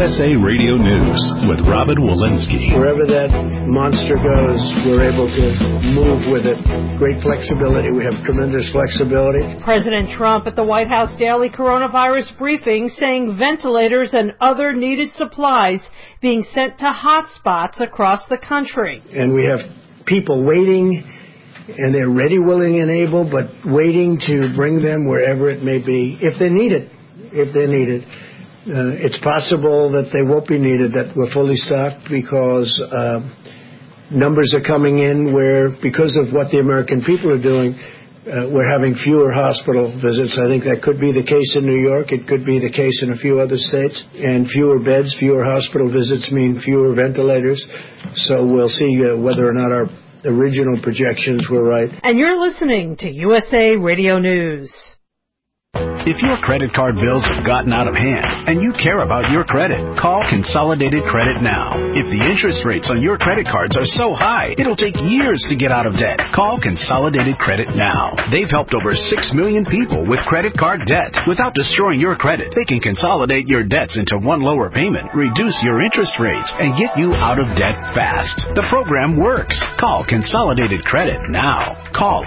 USA Radio News with Robin Walensky. Wherever that monster goes, we're able to move with it. Great flexibility. We have tremendous flexibility. President Trump at the White House daily coronavirus briefing saying ventilators and other needed supplies being sent to hot spots across the country. And we have people waiting, and they're ready, willing, and able, but waiting to bring them wherever it may be, if they need it. If they're needed. It's possible that they won't be needed, that we're fully stocked because numbers are coming in where, because of what the American people are doing, we're having fewer hospital visits. I think that could be the case in New York. It could be the case in a few other states. And fewer beds, fewer hospital visits mean fewer ventilators. So we'll see whether or not our original projections were right. And you're listening to USA Radio News. If your credit card bills have gotten out of hand and you care about your credit, call Consolidated Credit now. If the interest rates on your credit cards are so high, it'll take years to get out of debt. Call Consolidated Credit now. They've helped over 6 million people with credit card debt. Without destroying your credit, they can consolidate your debts into one lower payment, reduce your interest rates, and get you out of debt fast. The program works. Call Consolidated Credit now. Call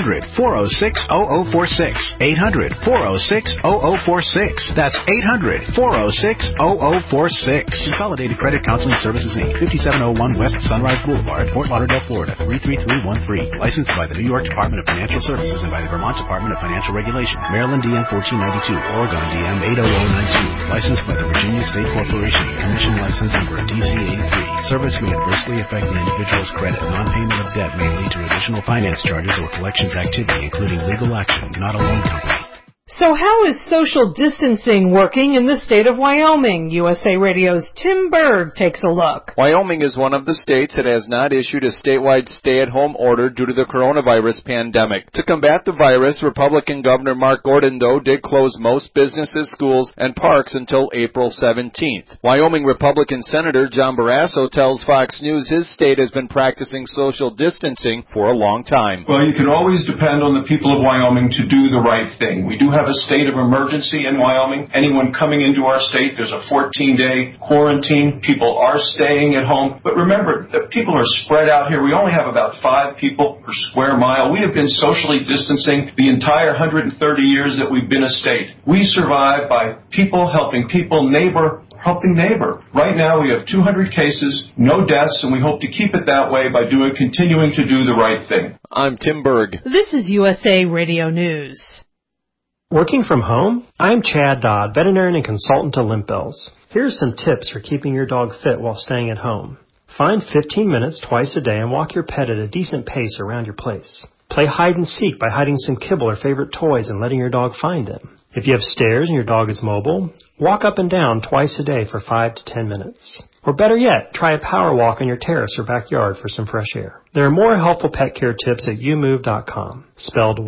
800-406-0046. 800-406-0046. That's 800-406-0046. Consolidated Credit Counseling Services, Inc., 5701 West Sunrise Boulevard, Fort Lauderdale, Florida, 33313. Licensed by the New York Department of Financial Services and by the Vermont Department of Financial Regulation. Maryland DM 1492, Oregon DM 80092. Licensed by the Virginia State Corporation. Commission license number DCA3. Service may adversely affect an individual's credit. Non-payment of debt may lead to additional finance charges or collections activity, including legal action, not a loan company. So how is social distancing working in the state of Wyoming? USA Radio's Tim Berg takes a look. Wyoming is one of the states that has not issued a statewide stay-at-home order due to the coronavirus pandemic. To combat the virus, Republican Governor Mark Gordon, though, did close most businesses, schools, and parks until April 17th. Wyoming Republican Senator John Barrasso tells Fox News his state has been practicing social distancing for a long time. Well, you can always depend on the people of Wyoming to do the right thing. We do have a state of emergency in Wyoming. Anyone coming into our state, there's a 14-day quarantine. People are staying at home. But remember that people are spread out here. We only have about 5 people per square mile. We have been socially distancing the entire 130 years that we've been a state. We survive by people helping people, neighbor helping neighbor. Right now we have 200 cases, no deaths, and we hope to keep it that way by continuing to do the right thing. I'm Tim Berg. This is USA Radio News. Working from home? I'm Chad Dodd, veterinarian and consultant to Limp Bells. Here's some tips for keeping your dog fit while staying at home. Find 15 minutes twice a day and walk your pet at a decent pace around your place. Play hide and seek by hiding some kibble or favorite toys and letting your dog find them. If you have stairs and your dog is mobile, walk up and down twice a day for 5 to 10 minutes. Or better yet, try a power walk on your terrace or backyard for some fresh air. There are more helpful pet care tips at youmove.com, spelled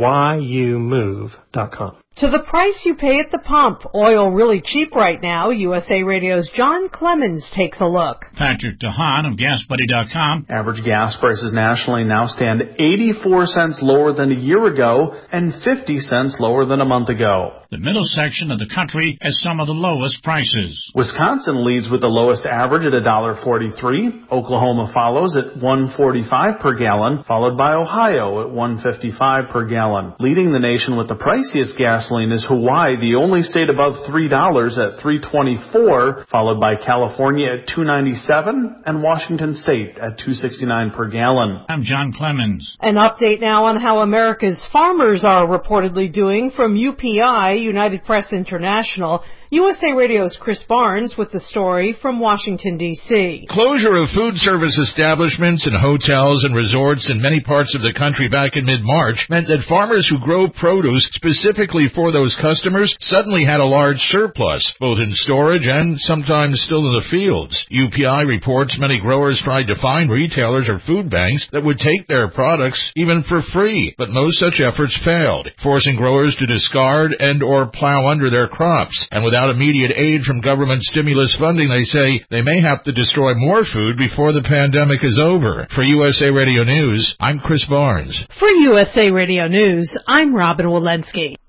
youmove.com. To the price you pay at the pump. Oil really cheap right now. USA Radio's John Clemens takes a look. Patrick DeHaan of GasBuddy.com. Average gas prices nationally now stand 84 cents lower than a year ago and 50 cents lower than a month ago. The middle section of the country has some of the lowest prices. Wisconsin leads with the lowest average at $1.43. Oklahoma follows at $1.45 per gallon, followed by Ohio at $1.55 per gallon. Leading the nation with the priciest gasoline is Hawaii, the only state above $3 at $3.24, followed by California at $2.97 and Washington State at $2.69 per gallon. I'm John Clemens. An update now on how America's farmers are reportedly doing from UPI, United Press International. USA Radio's Chris Barnes with the story from Washington, D.C. Closure of food service establishments and hotels and resorts in many parts of the country back in mid-March meant that farmers who grow produce specifically for those customers suddenly had a large surplus, both in storage and sometimes still in the fields. UPI reports many growers tried to find retailers or food banks that would take their products even for free, but most such efforts failed, forcing growers to discard and or plow under their crops. And without immediate aid from government stimulus funding, they say they may have to destroy more food before the pandemic is over. For USA Radio News, I'm Chris Barnes. For USA Radio News, I'm Robin Walensky.